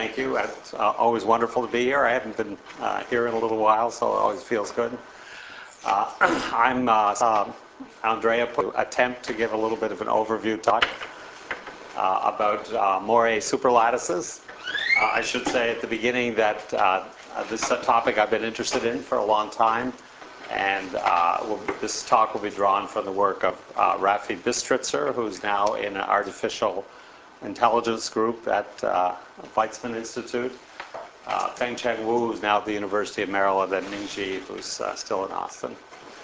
Thank you. It's always wonderful to be here. I haven't been here in a little while, so it always feels good. I'm Andrea, attempt to give a little bit of an overview talk about Moiré superlattices. I should say at the beginning that this is a topic I've been interested in for a long time, and this talk will be drawn from the work of Rafi Bistritzer, who's now in an artificial intelligence group at Weizmann Institute. Fengcheng Wu, who's now at the University of Maryland, and Mingji, who's still in Austin.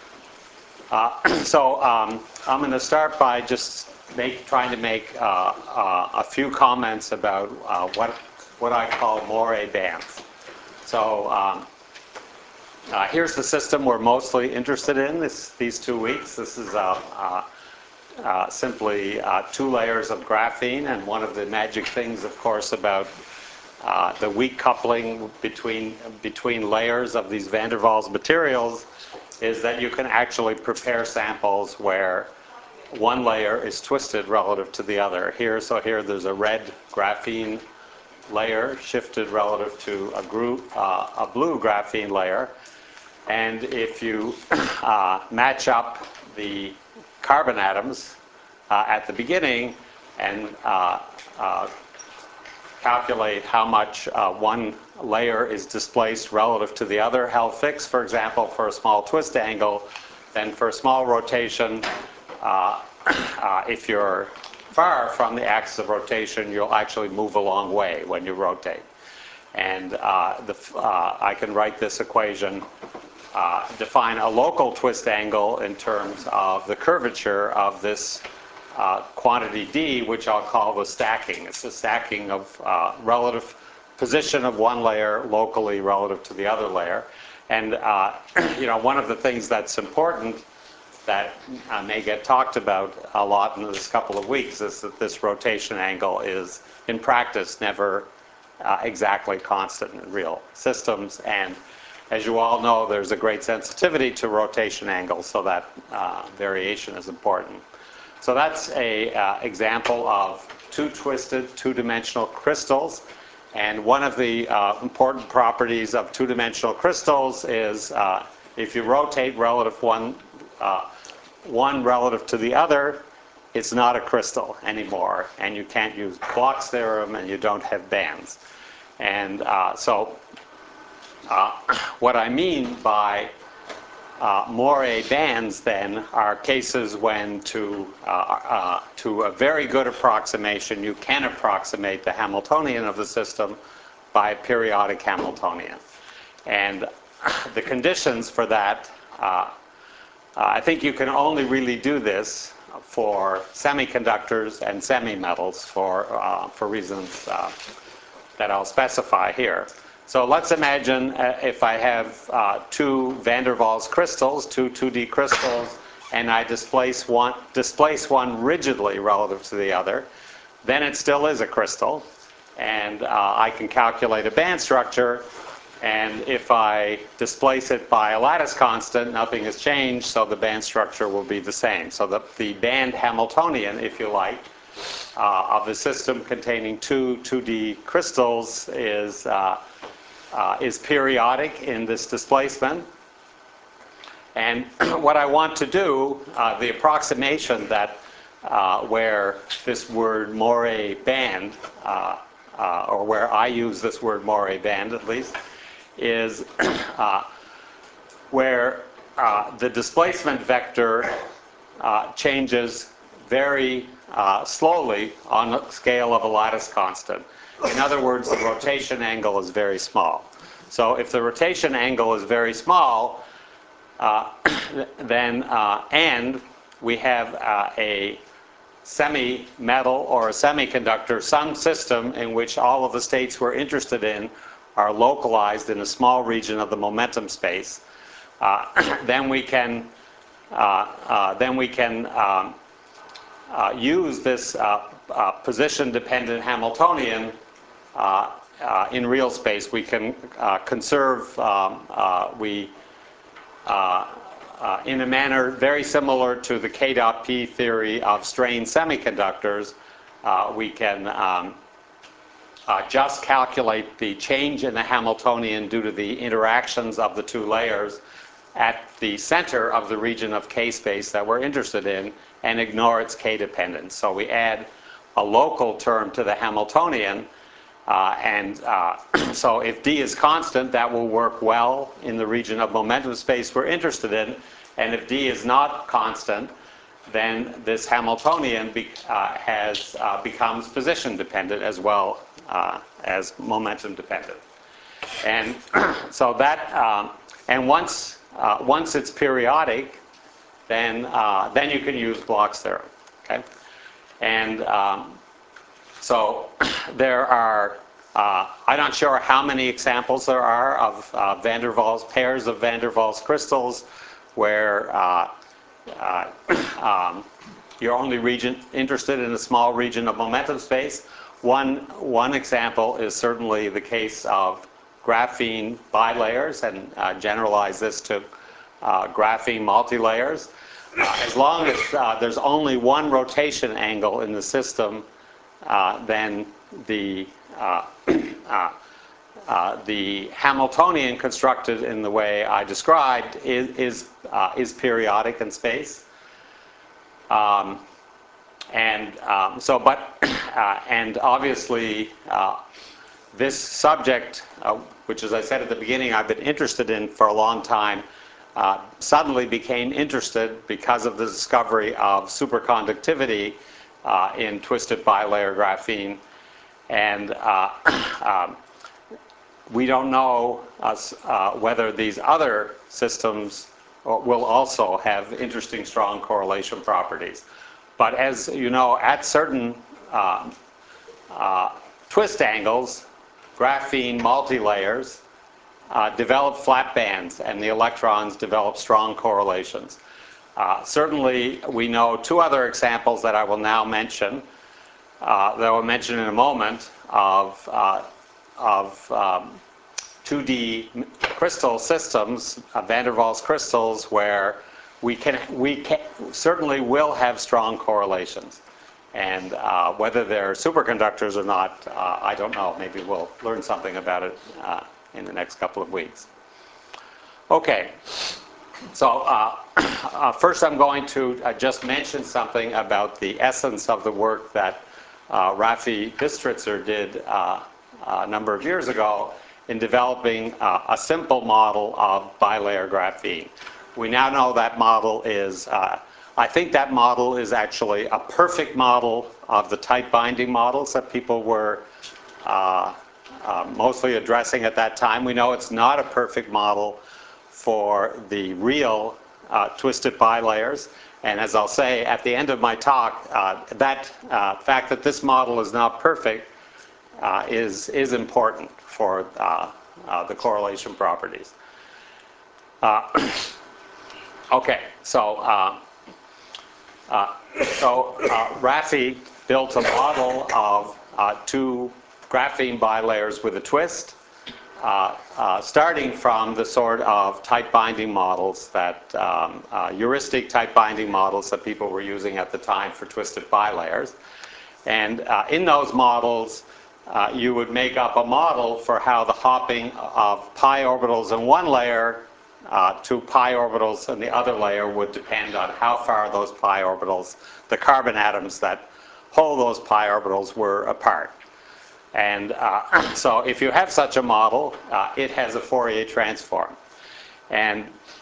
I'm going to start by just trying to make a few comments about what I call Moiré bands. So here's the system we're mostly interested in these 2 weeks. This is simply 2 layers of graphene, and one of the magic things, of course, about the weak coupling between layers of these van der Waals materials is that you can actually prepare samples where one layer is twisted relative to the other. Here there's a red graphene layer shifted relative to a blue graphene layer, and if you match up the carbon atoms at the beginning and calculate how much one layer is displaced relative to the other, held fixed, for example, for a small twist angle, then for a small rotation, if you're far from the axis of rotation, you'll actually move a long way when you rotate. And I can write this equation, define a local twist angle in terms of the curvature of this quantity d, which I'll call the stacking. It's the stacking of relative position of one layer locally relative to the other layer. And one of the things that's important that may get talked about a lot in this couple of weeks is that this rotation angle is, in practice, never exactly constant in real systems. And as you all know, there's a great sensitivity to rotation angles, so that variation is important. So that's an example of 2 twisted, 2-dimensional crystals. And one of the important properties of 2-dimensional crystals is if you rotate one relative to the other, it's not a crystal anymore, and you can't use Bloch's theorem, and you don't have bands. And what I mean by Moiré bands, then, are cases when to a very good approximation, you can approximate the Hamiltonian of the system by a periodic Hamiltonian. And the conditions for that, I think you can only really do this for semiconductors and semi-metals for reasons that I'll specify here. So let's imagine if I have 2 van der Waals crystals, 2 2D crystals, and I displace one rigidly relative to the other, then it still is a crystal, and I can calculate a band structure, and if I displace it by a lattice constant, nothing has changed, so the band structure will be the same. So the band Hamiltonian, if you like, of the system containing 2 2D crystals is periodic in this displacement. And what I want to do, the approximation that where this word Moiré band, or where I use this word Moiré band at least, is where the displacement vector changes very slowly on a scale of a lattice constant. In other words, the rotation angle is very small. So if the rotation angle is very small, and we have a semi-metal or a semiconductor, some system in which all of the states we're interested in are localized in a small region of the momentum space, then we can use this position-dependent Hamiltonian in real space. We can conserve, in a manner very similar to the K dot P theory of strained semiconductors, we can just calculate the change in the Hamiltonian due to the interactions of the two layers at the center of the region of k-space that we're interested in and ignore its k-dependence. So we add a local term to the Hamiltonian, so if d is constant, that will work well in the region of momentum space we're interested in, and if d is not constant, then this Hamiltonian becomes position dependent as well as momentum dependent. And so that, and once it's periodic, then you can use Bloch's theorem. Okay, and so there are, I'm not sure how many examples there are of pairs of van der Waals crystals where you're only interested in a small region of momentum space. One example is certainly the case of graphene bilayers, and generalize this to graphene multilayers. As long as there's only one rotation angle in the system, then the Hamiltonian constructed in the way I described is periodic in space. And obviously this subject, which, as I said at the beginning, I've been interested in for a long time, suddenly became interested because of the discovery of superconductivity in twisted bilayer graphene. And we don't know whether these other systems will also have interesting strong correlation properties. But as you know, at certain twist angles, graphene multilayers develop flat bands, and the electrons develop strong correlations. Certainly, we know two other examples that I will now mention, that I will mention in a moment, of 2D crystal systems, van der Waals crystals, where we certainly will have strong correlations. And whether they're superconductors or not, I don't know. Maybe we'll learn something about it in the next couple of weeks. Okay, so first I'm going to just mention something about the essence of the work that Rafi Bistritzer did a number of years ago in developing a simple model of bilayer graphene. We now know that model is, I think that model is actually a perfect model of the tight binding models that people were mostly addressing at that time. We know it's not a perfect model for the real twisted bilayers. And as I'll say at the end of my talk, that fact that this model is not perfect is important for the correlation properties. Okay, so Rafi built a model of two graphene bilayers with a twist, starting from the sort of tight binding models that, heuristic tight binding models that people were using at the time for twisted bilayers. And in those models, you would make up a model for how the hopping of pi orbitals in one layer to pi orbitals in the other layer would depend on how far those pi orbitals, the carbon atoms that hold those pi orbitals, were apart. And so if you have such a model, it has a Fourier transform. And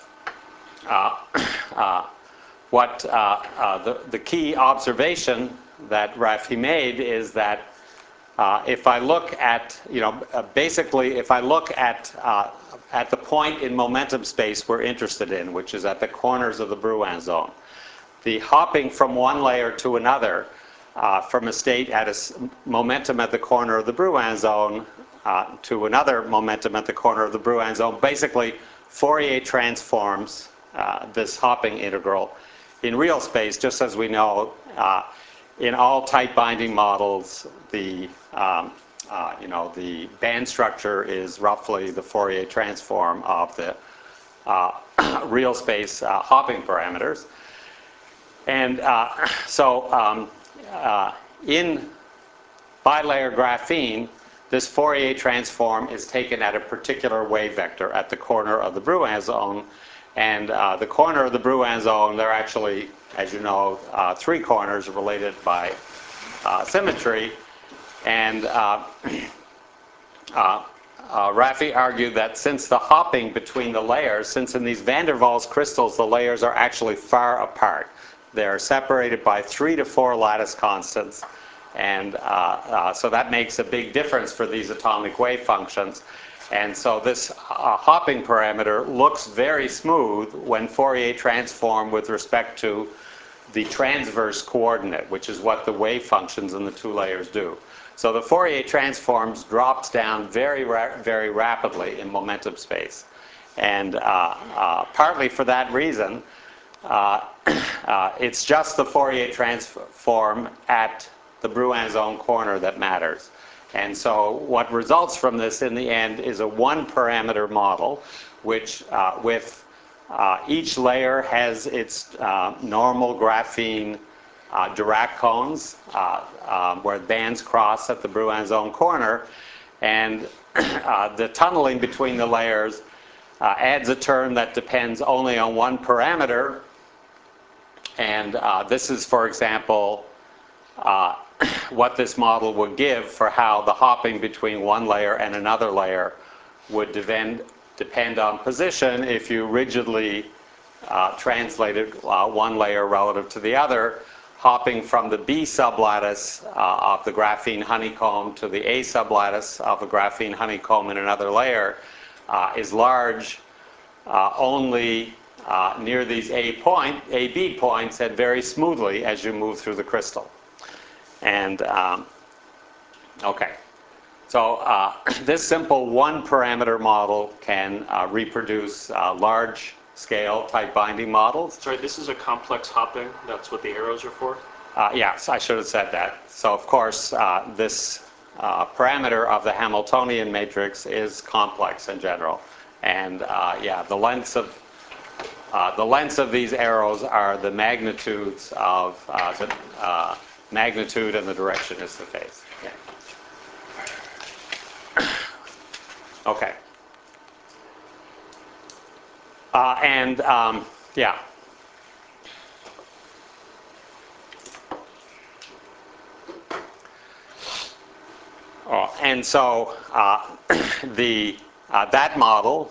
the key observation that Rafi made is that if I look at, basically if I look at the point in momentum space we're interested in, which is at the corners of the Brouin zone, the hopping from one layer to another from a state at a momentum at the corner of the Brouin zone to another momentum at the corner of the Brouin zone basically Fourier transforms this hopping integral in real space, just as we know in all tight binding models, the the band structure is roughly the Fourier transform of the real space hopping parameters. And in bilayer graphene, this Fourier transform is taken at a particular wave vector at the corner of the Brouin zone. And the corner of the Brouin zone, there are actually, as you know, 3 corners related by symmetry. And Raffi argued that since the hopping between the layers, since in these van der Waals crystals the layers are actually far apart, they're separated by 3 to 4 lattice constants, and so that makes a big difference for these atomic wave functions. And so this hopping parameter looks very smooth when Fourier transform with respect to the transverse coordinate, which is what the wave functions in the 2 layers do. So the Fourier transforms drops down very rapidly in momentum space. And partly for that reason, it's just the Fourier transform at the Brouin zone corner that matters. And so what results from this in the end is a 1-parameter model, which with each layer has its normal graphene Dirac cones where bands cross at the Brouin zone corner. And the tunneling between the layers adds a term that depends only on 1 parameter. And this is, for example, what this model would give for how the hopping between one layer and another layer would depend on position if you rigidly translated one layer relative to the other. Hopping from the B sublattice of the graphene honeycomb to the A sublattice of a graphene honeycomb in another layer is large only near these AB points and very smoothly as you move through the crystal. And okay, so this simple 1-parameter model can reproduce large-scale type binding models. Sorry, this is a complex hopping. That's what the arrows are for? Yes, I should have said that. So of course, this parameter of the Hamiltonian matrix is complex in general. And yeah, the lengths of these arrows are the magnitudes of the magnitude and the direction is the phase. Yeah. Okay. Yeah. Oh, and so that model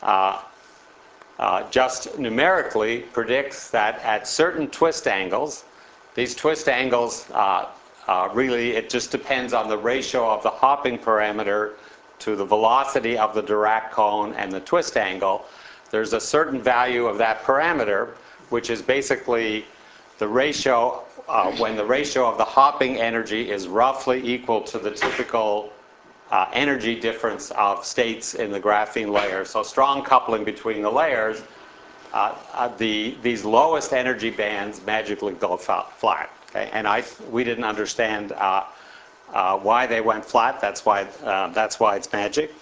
just numerically predicts that at certain twist angles, these twist angles really, it just depends on the ratio of the hopping parameter to the velocity of the Dirac cone and the twist angle. There's a certain value of that parameter, which is basically the ratio, when the ratio of the hopping energy is roughly equal to the typical energy difference of states in the graphene layer. So strong coupling between the layers, these lowest energy bands magically go flat. Okay? And we didn't understand why they went flat. That's why it's magic.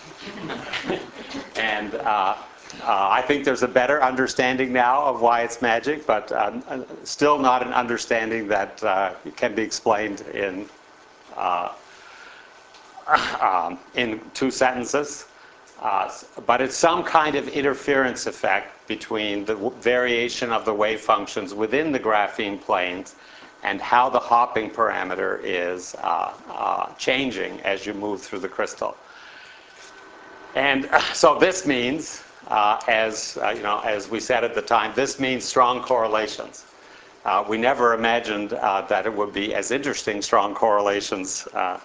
And I think there's a better understanding now of why it's magic, but still not an understanding that can be explained in 2 sentences. But it's some kind of interference effect between the variation of the wave functions within the graphene planes and how the hopping parameter is changing as you move through the crystal. And so this means, as we said at the time, this means strong correlations. We never imagined that it would be as interesting strong correlations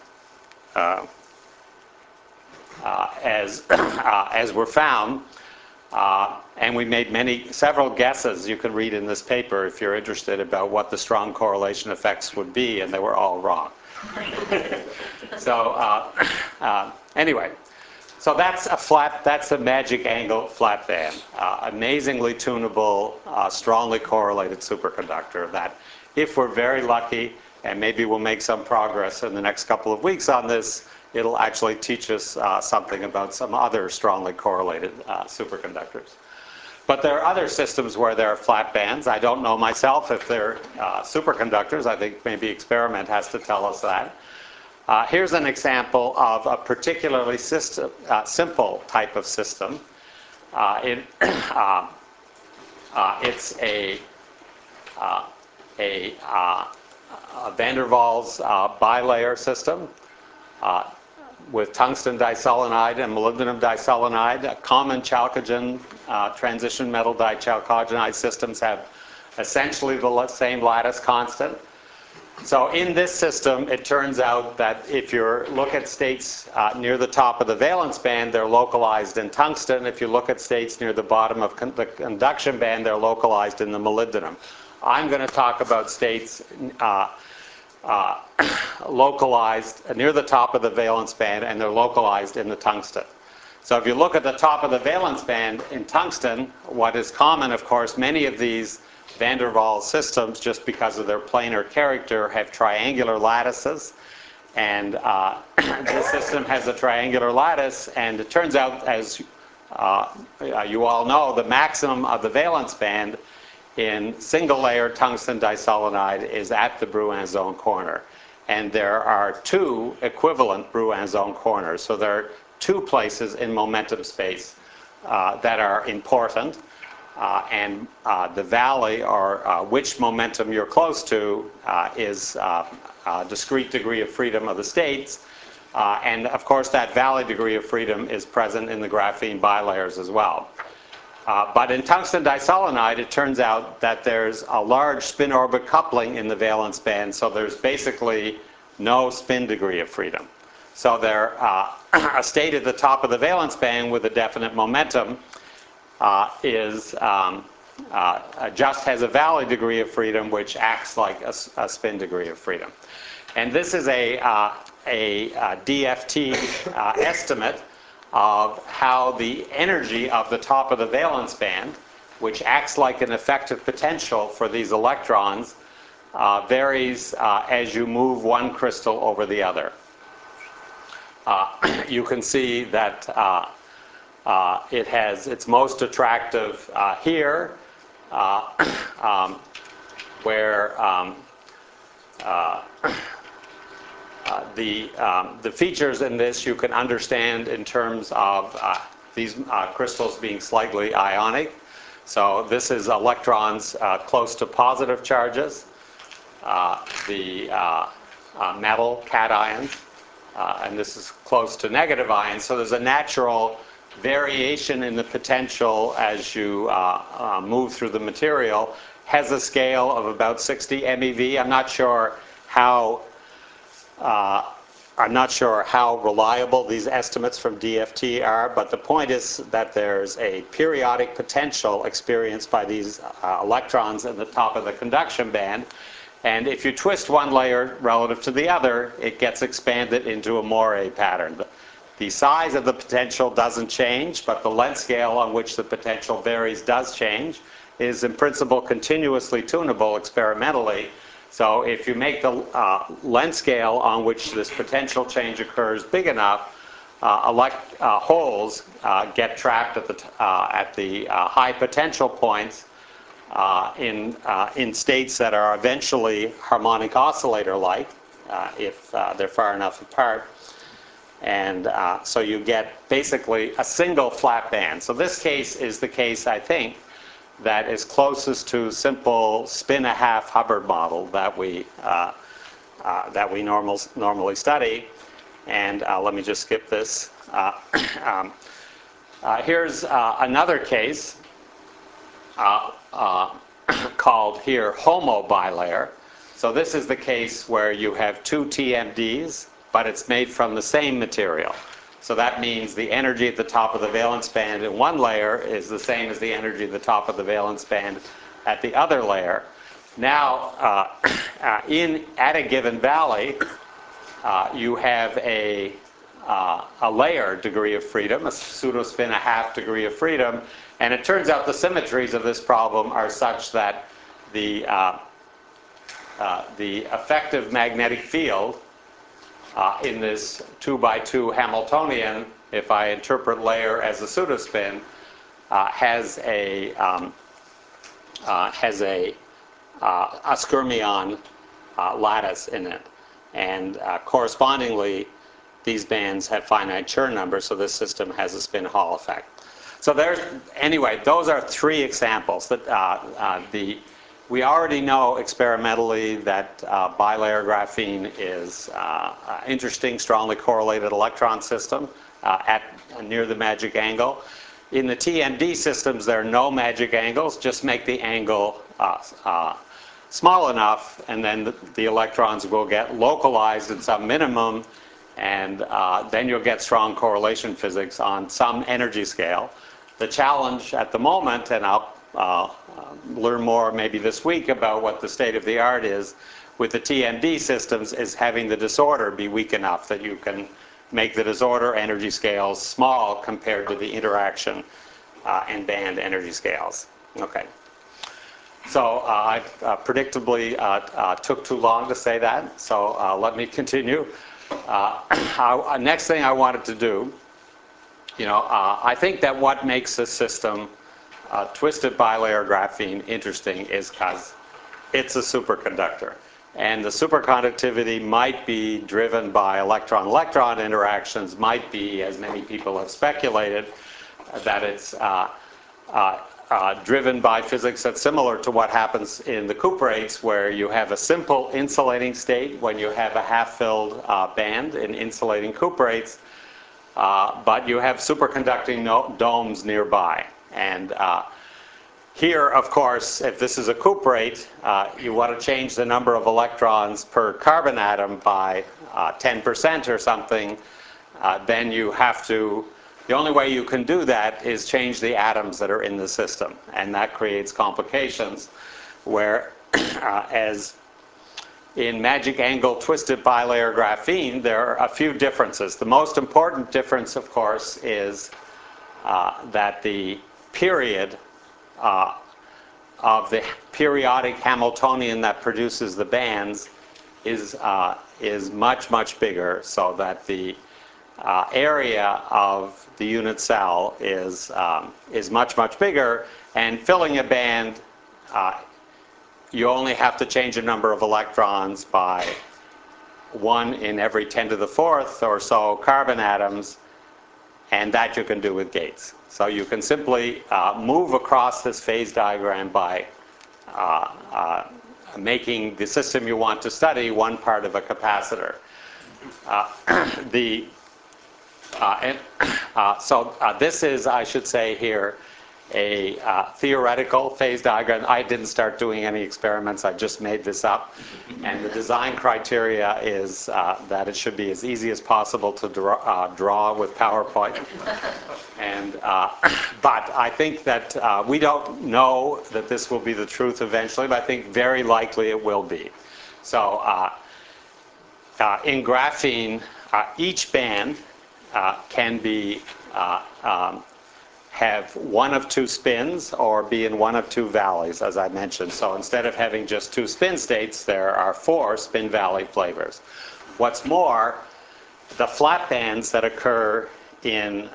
as were found. And we made several guesses you can read in this paper if you're interested about what the strong correlation effects would be, and they were all wrong. So anyway, so that's a magic angle flat band, amazingly tunable, strongly correlated superconductor that, if we're very lucky, and maybe we'll make some progress in the next couple of weeks on this, it'll actually teach us something about some other strongly correlated superconductors. But there are other systems where there are flat bands. I don't know myself if they're superconductors. I think maybe experiment has to tell us that. Here's an example of a particularly simple type of system. It's a van der Waals bilayer system with tungsten diselenide and molybdenum diselenide. Common chalcogen transition metal dichalcogenide systems have essentially the same lattice constant. So in this system, it turns out that if you look at states near the top of the valence band, they're localized in tungsten. If you look at states near the bottom of the conduction band, they're localized in the molybdenum. I'm going to talk about states localized near the top of the valence band, and they're localized in the tungsten. So if you look at the top of the valence band in tungsten, what is common, of course, many of these van der Waals systems, just because of their planar character, have triangular lattices. And this system has a triangular lattice, and it turns out, as you all know, the maximum of the valence band in single-layer tungsten diselenide is at the Brouin zone corner. And there are two equivalent Brouin zone corners. So there are two places in momentum space that are important. And the valley, or which momentum you're close to, is discrete degree of freedom of the states. And of course, that valley degree of freedom is present in the graphene bilayers as well. But in tungsten diselenide, it turns out that there's a large spin-orbit coupling in the valence band, so there's basically no spin degree of freedom. So there, a state at the top of the valence band with a definite momentum just has a valley degree of freedom, which acts like a spin degree of freedom. And this is a DFT estimate of how the energy of the top of the valence band, which acts like an effective potential for these electrons, varies as you move one crystal over the other. You can see that it has its most attractive here, where the features in this you can understand in terms of these crystals being slightly ionic. So this is electrons close to positive charges, the metal cations, and this is close to negative ions. So there's a natural variation in the potential as you move through the material. Has a scale of about 60 MeV. I'm not sure how reliable these estimates from DFT are, but the point is that there's a periodic potential experienced by these electrons at the top of the conduction band. And if you twist one layer relative to the other, it gets expanded into a moire pattern. The size of the potential doesn't change, but the length scale on which the potential varies does change. It is in principle continuously tunable experimentally. So if you make the length scale on which this potential change occurs big enough, holes get trapped at the high potential points in states that are eventually harmonic oscillator-like if they're far enough apart. And so you get basically a single flat band. So this case is the case, I think, that is closest to simple spin-a-half Hubbard model that we normally study. And let me just skip this. Here's another case called here HOMO bilayer. So this is the case where you have two TMDs, but it's made from the same material. So that means the energy at the top of the valence band in one layer is the same as the energy at the top of the valence band at the other layer. Now, at a given valley, you have a layer degree of freedom, a pseudo-spin-a-half degree of freedom, and it turns out the symmetries of this problem are such that the effective magnetic field in this 2x2 Hamiltonian, if I interpret layer as a pseudospin, has a skyrmion lattice in it. And correspondingly, these bands have finite Chern numbers, so this system has a spin Hall effect. So anyway, those are three examples. We already know experimentally that bilayer graphene is an interesting, strongly correlated electron system near the magic angle. In the TMD systems, there are no magic angles. Just make the angle small enough, and then the electrons will get localized at some minimum, and then you'll get strong correlation physics on some energy scale. The challenge at the moment, and I'll learn more maybe this week about what the state of the art is with the TMD systems, is having the disorder be weak enough that you can make the disorder energy scales small compared to the interaction and band energy scales. Okay. So I predictably took too long to say that, so let me continue. Next thing I wanted to do, I think that what makes this system, twisted bilayer graphene, interesting is because it's a superconductor. And the superconductivity might be driven by electron-electron interactions, might be, as many people have speculated, that it's driven by physics that's similar to what happens in the cuprates, where you have a simple insulating state when you have a half-filled band in insulating cuprates, but you have superconducting domes nearby. And here, of course, if this is a cuprate, you want to change the number of electrons per carbon atom by 10% or something, then you have to, the only way you can do that is change the atoms that are in the system. And that creates complications where, as in magic angle twisted bilayer graphene, there are a few differences. The most important difference, of course, is that the period of the periodic Hamiltonian that produces the bands is much, much bigger, so that the area of the unit cell is much, much bigger, and filling a band, you only have to change the number of electrons by 1 in every 10 to the 4th or so carbon atoms, and that you can do with gates. So you can simply move across this phase diagram by making the system you want to study one part of a capacitor. This is, I should say here, a theoretical phase diagram. I didn't start doing any experiments, I just made this up. And the design criteria is that it should be as easy as possible to draw with PowerPoint. And, but I think that we don't know that this will be the truth eventually, but I think very likely it will be. So in graphene, each band can be have one of two spins or be in one of two valleys, as I mentioned. So instead of having just two spin states, there are 4 spin valley flavors. What's more, the flat bands that occur in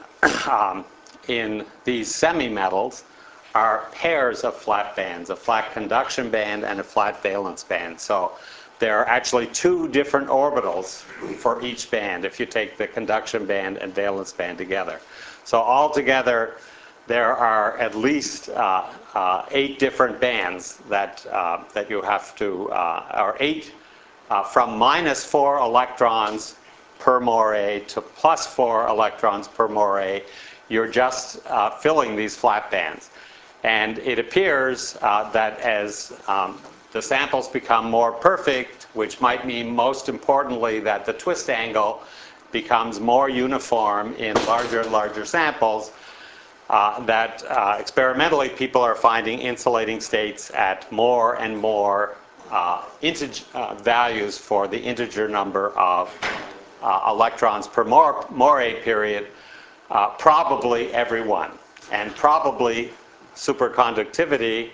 these semi-metals are pairs of flat bands, a flat conduction band and a flat valence band. So there are actually 2 different orbitals for each band if you take the conduction band and valence band together. So altogether, there are at least 8 different bands that you have to, or 8 from -4 electrons per more to +4 electrons per more. You're just filling these flat bands. And it appears that as the samples become more perfect, which might mean most importantly that the twist angle becomes more uniform in larger and larger samples, that experimentally people are finding insulating states at more and more values for the integer number of electrons per more period, probably every one. And probably superconductivity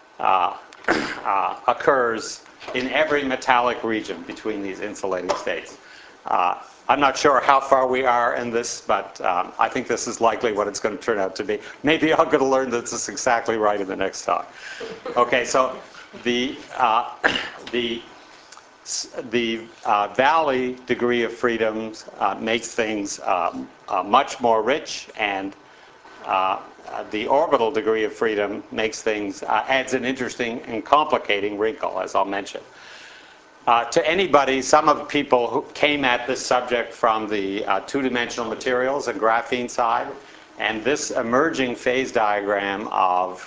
occurs in every metallic region between these insulating states. I'm not sure how far we are in this, but I think this is likely what it's going to turn out to be. Maybe I'm going to learn that this is exactly right in the next talk. Okay, so the The valley degree of freedom makes things much more rich, and the orbital degree of freedom makes things, adds an interesting and complicating wrinkle, as I'll mention. To anybody, some of the people who came at this subject from the two-dimensional materials and graphene side, and this emerging phase diagram of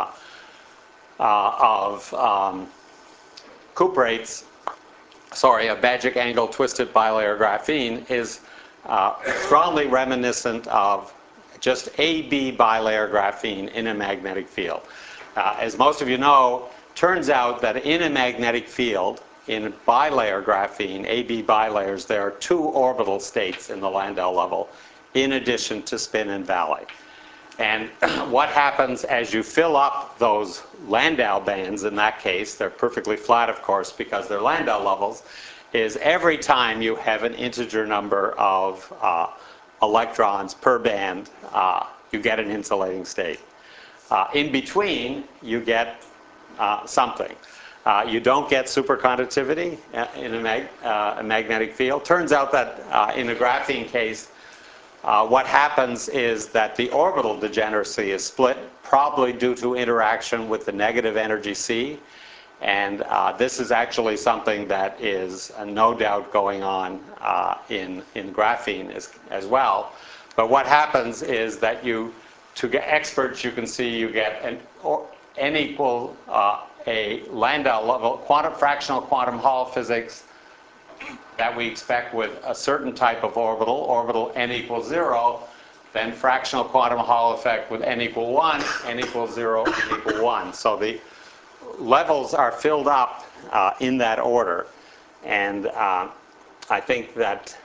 cuprates, of magic angle twisted bilayer graphene is strongly reminiscent of just AB bilayer graphene in a magnetic field. As most of you know, turns out that in a magnetic field, in bilayer graphene, AB bilayers, there are two orbital states in the Landau level in addition to spin and valley. And what happens as you fill up those Landau bands, in that case, they're perfectly flat, of course, because they're Landau levels, is every time you have an integer number of electrons per band, you get an insulating state. In between, you get something. You don't get superconductivity in a magnetic field. Turns out that in a graphene case, what happens is that the orbital degeneracy is split, probably due to interaction with the negative energy C. And this is actually something that is no doubt going on in graphene as well. But what happens is that to get experts, you can see you get n equal a Landau level fractional quantum Hall physics that we expect with a certain type of orbital n equals 0, then fractional quantum Hall effect with n equal 1, n equals 0, n equal 1. So the levels are filled up in that order. And I think that,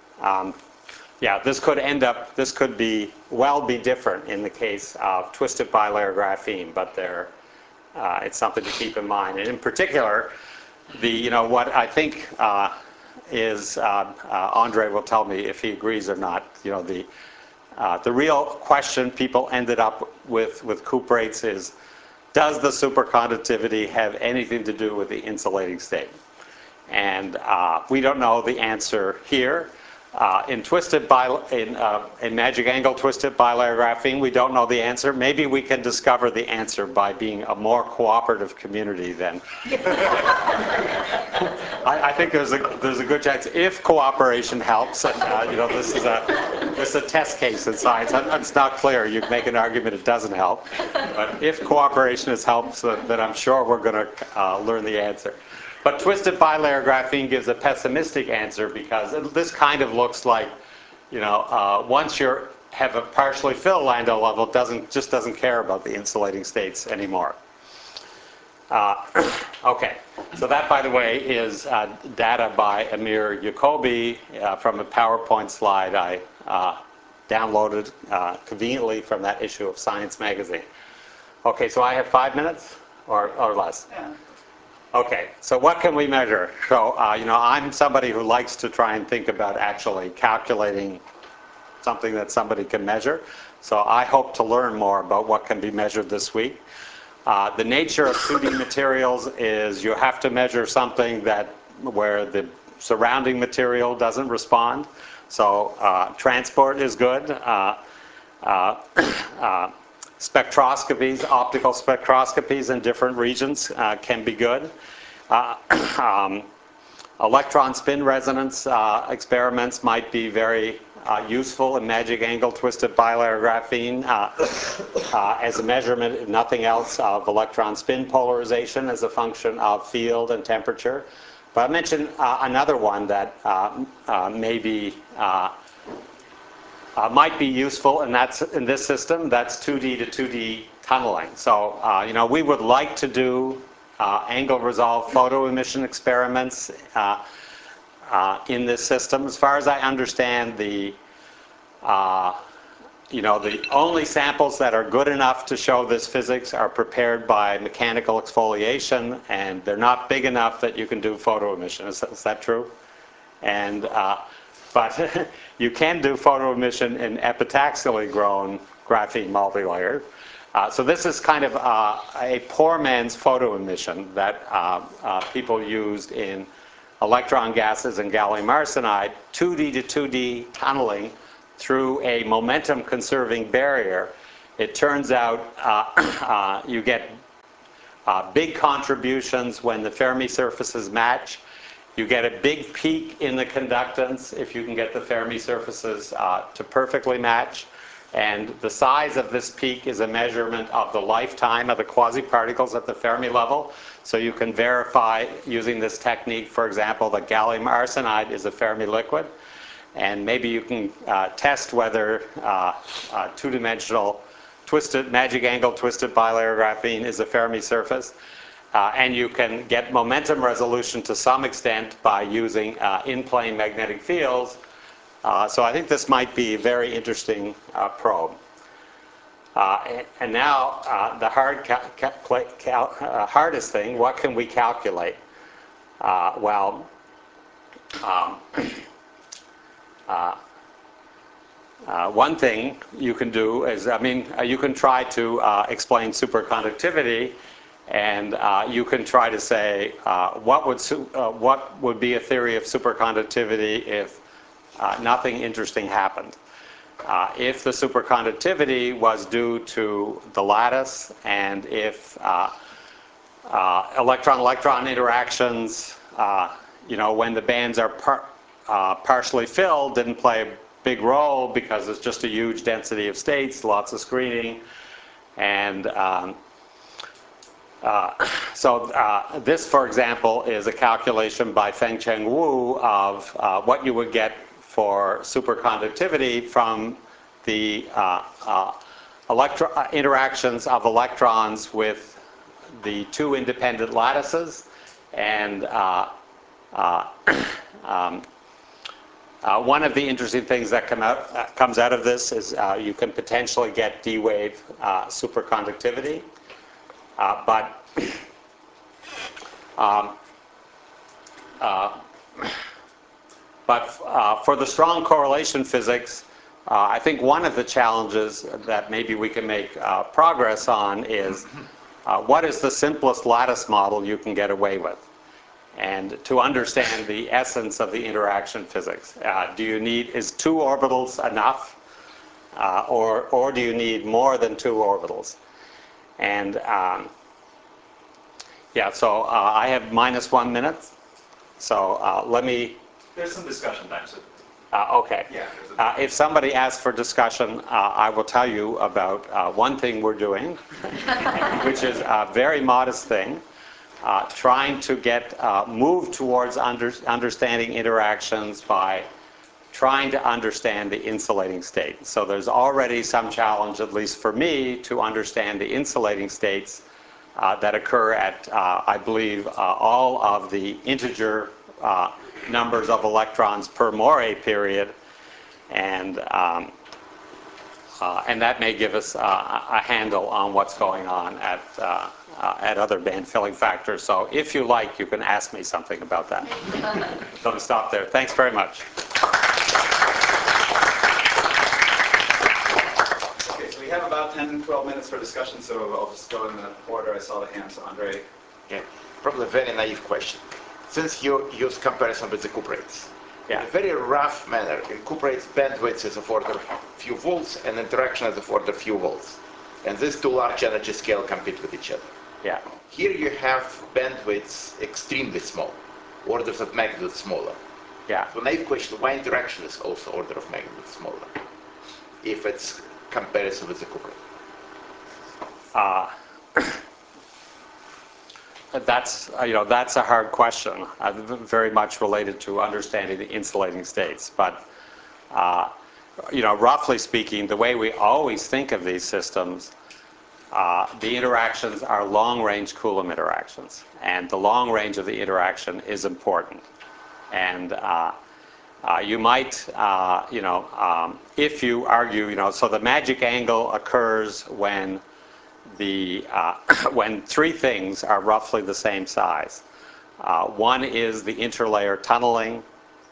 yeah, this could be different in the case of twisted bilayer graphene, but it's something to keep in mind. And in particular, what I think is, Andre will tell me if he agrees or not, the real question people ended up with cuprates is, does the superconductivity have anything to do with the insulating state? And we don't know the answer here. In magic angle twisted bilayer graphene, we don't know the answer. Maybe we can discover the answer by being a more cooperative community than. I think there's a good chance if cooperation helps, and this is a test case in science. It's not clear. You can make an argument it doesn't help, but if cooperation helps, then I'm sure we're going to learn the answer. But twisted bilayer graphene gives a pessimistic answer because this kind of looks like, once you have a partially filled Landau level, just doesn't care about the insulating states anymore. Okay, so that, by the way, is data by Amir Yacobi from a PowerPoint slide I downloaded conveniently from that issue of Science magazine. Okay, so I have 5 minutes or less. Yeah. Okay, so what can we measure? So, I'm somebody who likes to try and think about actually calculating something that somebody can measure. So I hope to learn more about what can be measured this week. The nature of 2D materials is you have to measure something where the surrounding material doesn't respond. So transport is good. Spectroscopies, optical spectroscopies in different regions can be good. Electron spin resonance experiments might be very useful in magic angle twisted bilayer graphene as a measurement, if nothing else, of electron spin polarization as a function of field and temperature. But I mentioned another one that might be useful, and that's in this system. That's 2D to 2D tunneling. So we would like to do angle resolved photo emission experiments in this system. As far as I understand, the only samples that are good enough to show this physics are prepared by mechanical exfoliation, and they're not big enough that you can do photo emission. Is that true? And but you can do photo emission in epitaxially grown graphene multilayer. So this is kind of a poor man's photo emission that people used in electron gases and gallium arsenide, 2D to 2D tunneling through a momentum conserving barrier, it turns out you get big contributions when the Fermi surfaces match. You get a big peak in the conductance if you can get the Fermi surfaces to perfectly match. And the size of this peak is a measurement of the lifetime of the quasi-particles at the Fermi level. So you can verify using this technique, for example, that gallium arsenide is a Fermi liquid. And maybe you can test whether two-dimensional twisted, magic angle twisted bilayer graphene is a Fermi surface. And you can get momentum resolution to some extent by using in-plane magnetic fields. So I think this might be a very interesting probe. And now the hardest thing, what can we calculate? One thing you can do is, you can try to explain superconductivity, and you can try to say what would be a theory of superconductivity if nothing interesting happened. If the superconductivity was due to the lattice, and if electron-electron interactions, when the bands are partially filled, didn't play a big role because it's just a huge density of states, lots of screening, and this, for example, is a calculation by Fengcheng Wu of what you would get for superconductivity from the interactions of electrons with the two independent lattices. And one of the interesting things that comes out of this is you can potentially get D-wave superconductivity. But for the strong correlation physics, I think one of the challenges that maybe we can make progress on is what is the simplest lattice model you can get away with? And to understand the essence of the interaction physics, is 2 orbitals enough, or do you need more than 2 orbitals? And so I have -1 minute. So let me. There's some discussion time. So. Okay. Yeah. If somebody asks for discussion, I will tell you about one thing we're doing, which is a very modest thing, trying to move towards understanding interactions by trying to understand the insulating state. So there's already some challenge, at least for me, to understand the insulating states that occur at, I believe, all of the integer numbers of electrons per Moire period, and that may give us a handle on what's going on at other band filling factors. So if you like, you can ask me something about that. So to stop there. Thanks very much. Okay, so we have about 10, 12 minutes for discussion, so I'll just go in the order I saw the hands. So Andre. Okay, probably a very naive question. Since you use comparison with the cuprates, yeah. in a very rough manner, in cuprates, bandwidth is of order few volts, and interaction is of order few volts. And these two large energy scale compete with each other. Yeah. Here you have bandwidths extremely small, orders of magnitude smaller. Yeah. So naive question, why interaction is also order of magnitude smaller, if it's comparison with the cuprate? That's a hard question, very much related to understanding the insulating states. But roughly speaking, the way we always think of these systems, the interactions are long-range Coulomb interactions, and the long range of the interaction is important. And you might, if you argue, so the magic angle occurs when when 3 things are roughly the same size. One is the interlayer tunneling.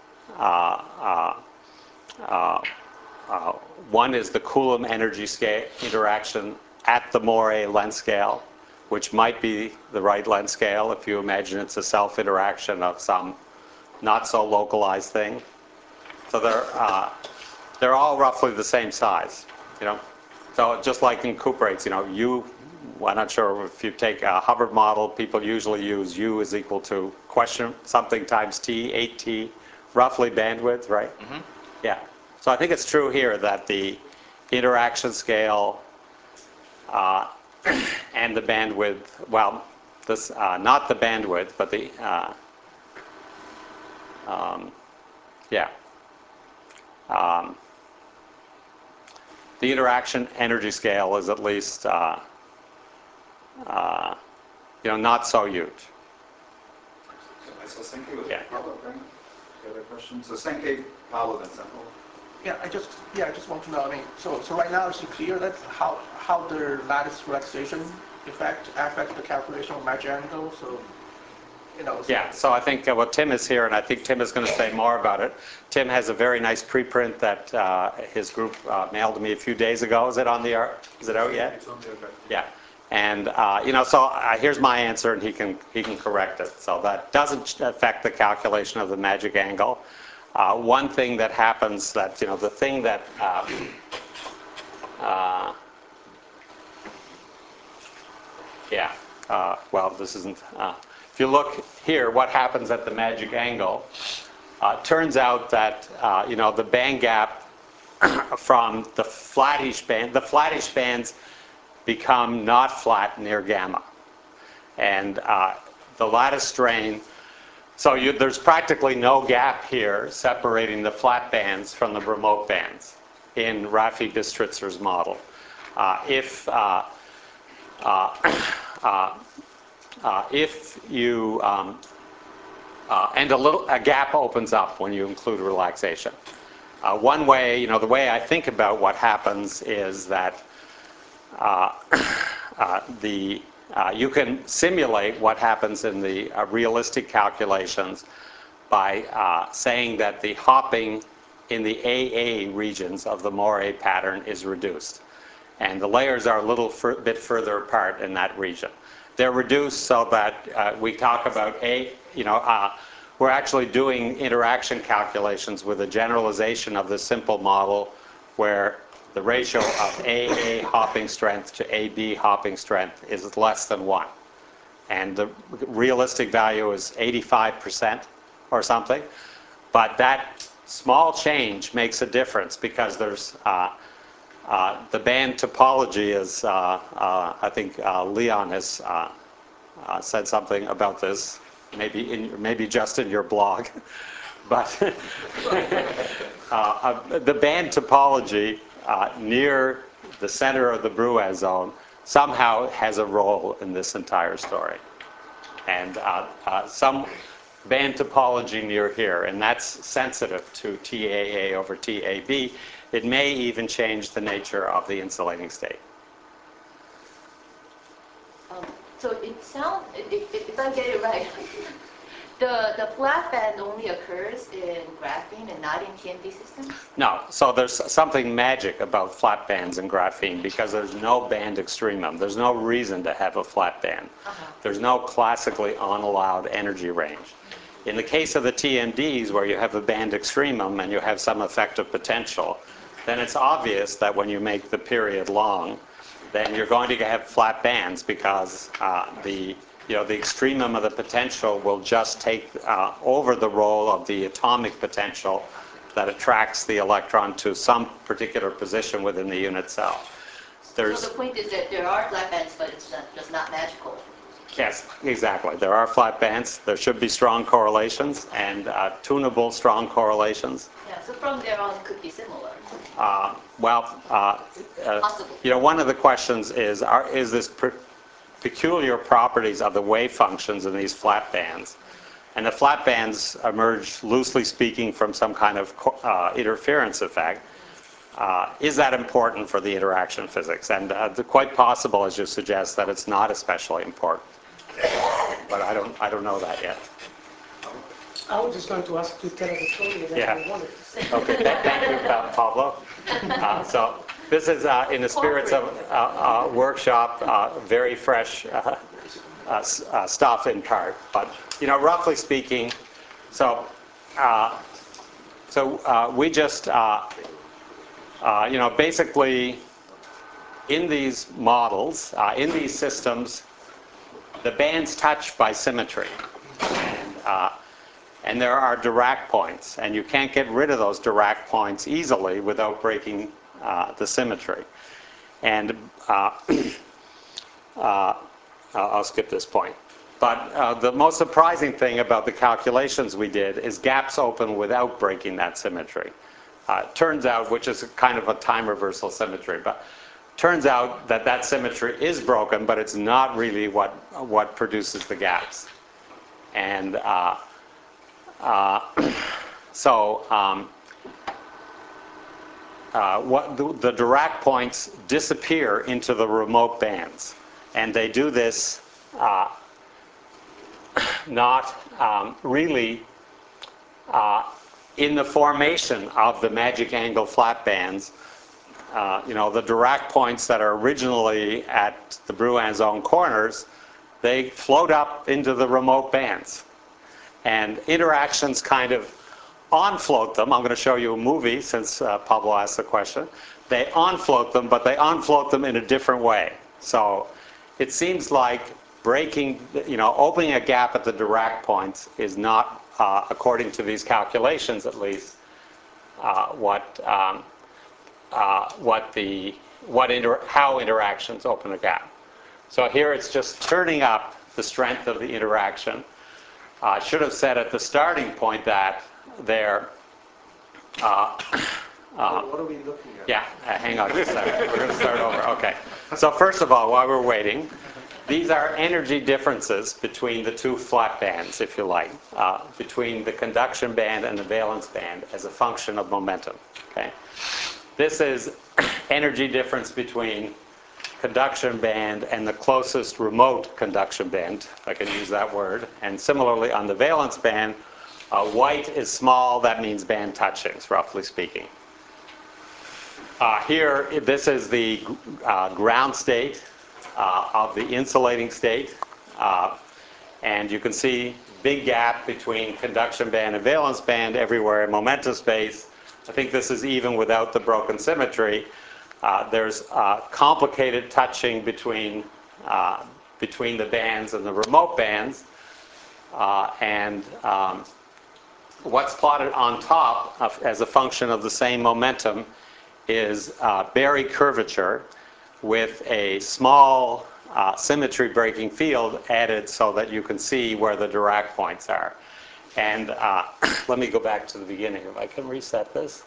One is the Coulomb energy scale interaction at the Moire length scale, which might be the right length scale if you imagine it's a self-interaction of some not so localized thing. So they're all roughly the same size, you know. So just like in cuprates, you know, I'm not sure if you take a Hubbard model, people usually use U is equal to question something times T, 8T, roughly bandwidth, right? Mm-hmm. Yeah. So I think it's true here that the interaction scale and the bandwidth, well, this not the bandwidth, but the yeah. The interaction energy scale is at least you know, not so huge. So Sankey was Yeah. Pablo, right? The other question. So Sankey, Pablo, then Sankey. Yeah, I just want to know. I mean, so right now it's clear that how the lattice relaxation affect the calculation of magic angle. So, you know. Yeah. So I think well, Tim is here, and I think Tim is going to say more about it. Tim has a very nice preprint that his group mailed to me a few days ago. Is it on the art? Is it out yet? It's on the other. Yeah. And you know, so here's my answer, and he can correct it. So that doesn't affect the calculation of the magic angle. One thing that happens that, you know, the thing that yeah, well, this isn't. If you look here, what happens at the magic angle? Turns out that you know, the band gap from the flattish bands become not flat near gamma. And the lattice strain, so there's practically no gap here separating the flat bands from the remote bands in Raffi-Bistritzer's model. If you, and a gap opens up when you include relaxation. One way, you know, the way I think about what happens is that you can simulate what happens in the realistic calculations by saying that the hopping in the AA regions of the Moire pattern is reduced. And the layers are a little bit further apart in that region. They're reduced so that we talk about you know, we're actually doing interaction calculations with a generalization of the simple model where the ratio of AA hopping strength to AB hopping strength is less than 1. And the realistic value is 85% or something. But that small change makes a difference because there's the band topology is, I think Leon has said something about this, maybe just in your blog. But the band topology near the center of the Brouet zone somehow has a role in this entire story. And some band topology near here, and that's sensitive to TAA over TAB. It may even change the nature of the insulating state. So it sounds, if I get it right, the flat band only occurs in graphene and not in TNT systems? No, so there's something magic about flat bands in graphene because there's no band extremum. There's no reason to have a flat band. There's no classically unallowed energy range. In the case of the TMDs, where you have a band extremum and you have some effective potential, then it's obvious that when you make the period long, then you're going to have flat bands because the extremum of the potential will just take over the role of the atomic potential that attracts the electron to some particular position within the unit cell. So the point is that there are flat bands, but it's just not magical. Yes, exactly. There are flat bands. There should be strong correlations and tunable strong correlations. Yeah, so from there on, it could be similar. Possible. You know, one of the questions is this peculiar properties of the wave functions in these flat bands. And the flat bands emerge, loosely speaking, from some kind of interference effect. Is that important for the interaction physics? And quite possible, as you suggest, that it's not especially important. But I don't know that yet. I was just going to ask to tell us the story that you wanted to say. Okay, thank you, Pablo. So this is in the spirits of workshop, very fresh stuff in part. But, you know, roughly speaking, so we just, basically in these models, in these systems, the bands touch by symmetry. And there are Dirac points, and you can't get rid of those Dirac points easily without breaking the symmetry. And I'll skip this point. But the most surprising thing about the calculations we did is gaps open without breaking that symmetry. Turns out, which is kind of a time reversal symmetry, but turns out that that symmetry is broken, but it's not really what produces the gaps. And the Dirac points disappear into the remote bands, and they do this not really in the formation of the magic angle flat bands. The Dirac points that are originally at the Brouin zone corners, they float up into the remote bands. And interactions kind of on-float them. I'm going to show you a movie since Pablo asked the question. They on-float them, but they on-float them in a different way. So it seems like breaking, opening a gap at the Dirac points is not, according to these calculations at least, how interactions open a gap. So here it's just turning up the strength of the interaction. I should have said at the starting point that they're... what are we looking at? Yeah, hang on just a second. We're going to start over. Okay. So first of all, while we're waiting, these are energy differences between the two flat bands, if you like, between the conduction band and the valence band as a function of momentum. Okay. This is energy difference between conduction band and the closest remote conduction band, if I can use that word. And similarly on the valence band, white is small, that means band touchings, roughly speaking. Here, this is the ground state of the insulating state. And you can see big gap between conduction band and valence band everywhere in momentum space. I think this is even without the broken symmetry. There's complicated touching between the bands and the remote bands. What's plotted on top as a function of the same momentum is Berry curvature with a small symmetry breaking field added so that you can see where the Dirac points are. And let me go back to the beginning if I can reset this.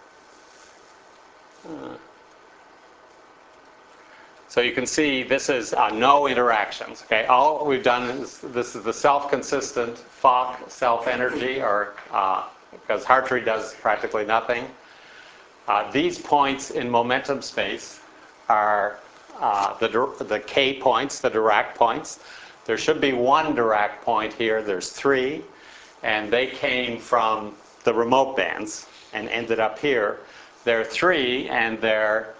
So you can see this is no interactions. Okay, all we've done is this is the self-consistent Fock self-energy, or because Hartree does practically nothing. These points in momentum space are the K points, the Dirac points. There should be one Dirac point here. There's three, and they came from the remote bands and ended up here. There are three, and they're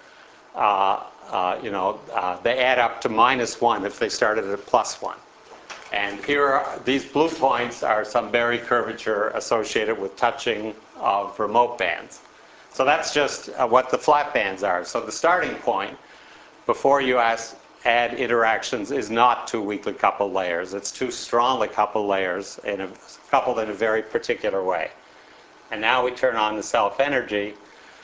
they add up to -1 if they started at +1. And here, these blue points are some Berry curvature associated with touching of remote bands. So that's just what the flat bands are. So the starting point, before you add interactions, is not two weakly coupled layers. It's two strongly coupled layers, coupled in a very particular way. And now we turn on the self-energy,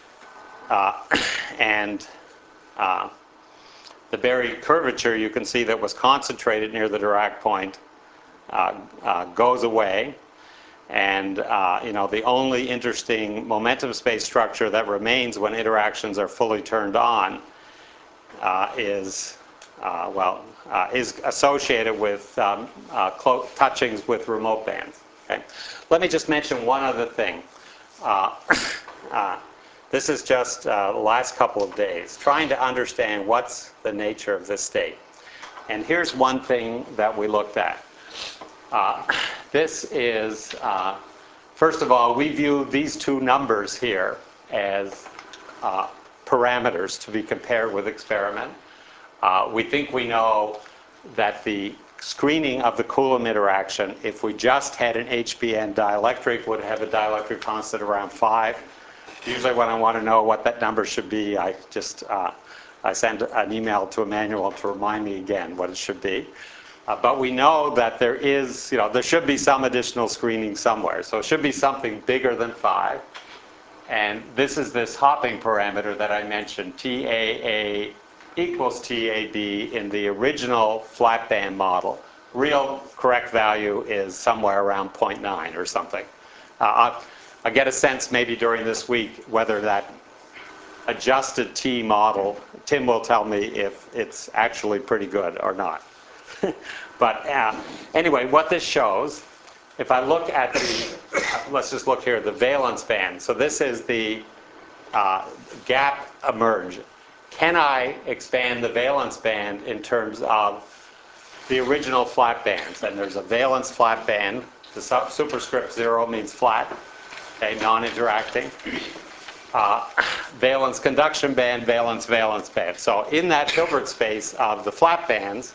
the Berry curvature, you can see that was concentrated near the Dirac point, goes away. And the only interesting momentum space structure that remains when interactions are fully turned on is associated with touchings with remote bands. Okay? Let me just mention one other thing. This is just the last couple of days, trying to understand what's the nature of this state. And here's one thing that we looked at. This is, first of all, we view these two numbers here as parameters to be compared with experiment. We think we know that the screening of the Coulomb interaction, if we just had an HBN dielectric, would have a dielectric constant around 5. Usually when I want to know what that number should be, I just I send an email to Emmanuel to remind me again what it should be. But we know that there is, there should be some additional screening somewhere. So it should be something bigger than 5. And this is this hopping parameter that I mentioned, TAA equals TAB in the original flat band model. Real correct value is somewhere around 0.9 or something. I get a sense maybe during this week whether that adjusted T model, Tim will tell me if it's actually pretty good or not. But anyway, what this shows, if I look at the, let's just look here, the valence band. So this is the gap emerge. Can I expand the valence band in terms of the original flat bands? And there's a valence flat band. The superscript 0 means flat, okay, non-interacting. Valence conduction band, valence band. So in that Hilbert space of the flat bands,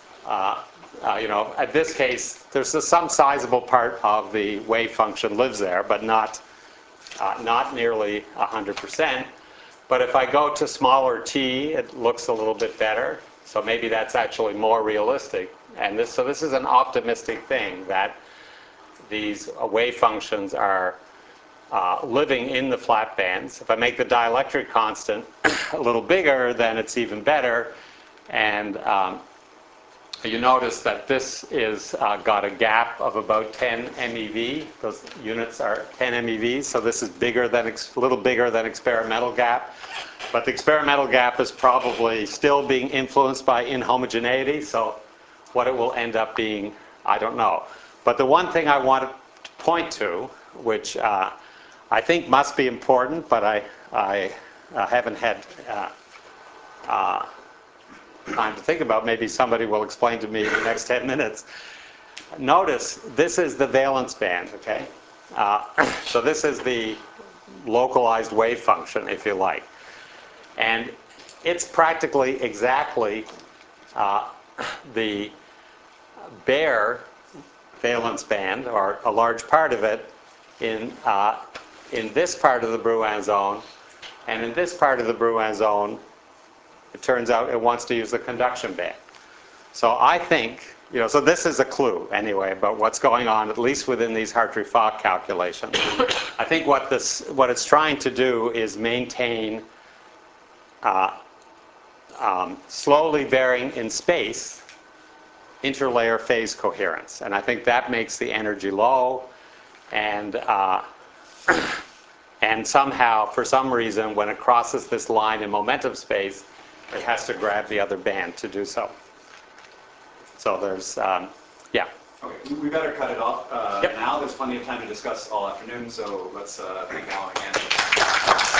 at this case, there's some sizable part of the wave function lives there, but not nearly 100%. But if I go to smaller t, it looks a little bit better. So maybe that's actually more realistic. And so this is an optimistic thing, that these wave functions are living in the flat bands. If I make the dielectric constant a little bigger, then it's even better. And you notice that this is got a gap of about 10 MeV. Those units are 10 MeV, so this is a little bigger than experimental gap. But the experimental gap is probably still being influenced by inhomogeneity, so what it will end up being, I don't know. But the one thing I want to point to, which I think must be important, but I haven't had time to think about, maybe somebody will explain to me in the next 10 minutes. Notice, this is the valence band, okay? So this is the localized wave function, if you like. And it's practically exactly the bare valence band, or a large part of it, in this part of the Brouin zone. And in this part of the Brouin zone, it turns out it wants to use the conduction band. So I think, so this is a clue anyway about what's going on, at least within these Hartree-Fock calculations. I think what it's trying to do is maintain slowly varying in space interlayer phase coherence. And I think that makes the energy low, and somehow, for some reason, when it crosses this line in momentum space, it has to grab the other band to do so. So there's, yeah. Okay, we better cut it off Yep. now. There's plenty of time to discuss all afternoon, so let's thank Alan again.